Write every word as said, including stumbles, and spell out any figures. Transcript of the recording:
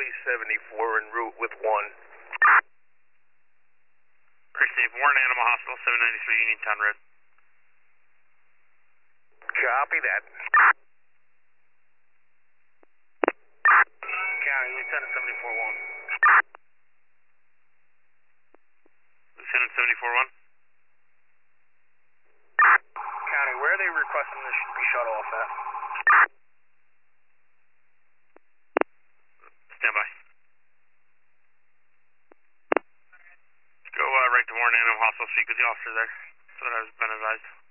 Charlie seventy-four en route with one. Receive Warren Animal Hospital, seven ninety-three Uniontown Road. Copy that. County, Lieutenant seventy-four one. Lieutenant seventy-four one. County, where are they requesting this should be shut off at? Stand by. Go uh, right to Warren Animal Hospital, speak with the officer there. That's what I've been advised.